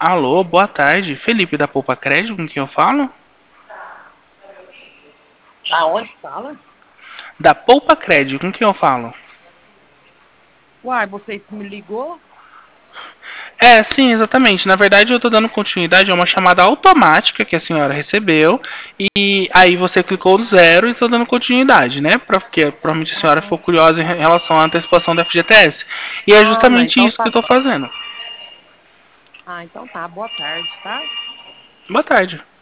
Alô, boa tarde. Felipe da Poupa Crédito, com quem eu falo? Aonde fala? Da Poupa Crédito, com quem eu falo? Uai, você que me ligou? É, sim, exatamente. Na verdade, eu tô dando continuidade a uma chamada automática que a senhora recebeu. E aí você clicou no zero e tô dando continuidade, né? Porque provavelmente a senhora ficou Ah, curiosa em relação à antecipação da FGTS. E é não, justamente então isso que tá eu tô bom. fazendo. Ah, então tá. Boa tarde, tá? Boa tarde.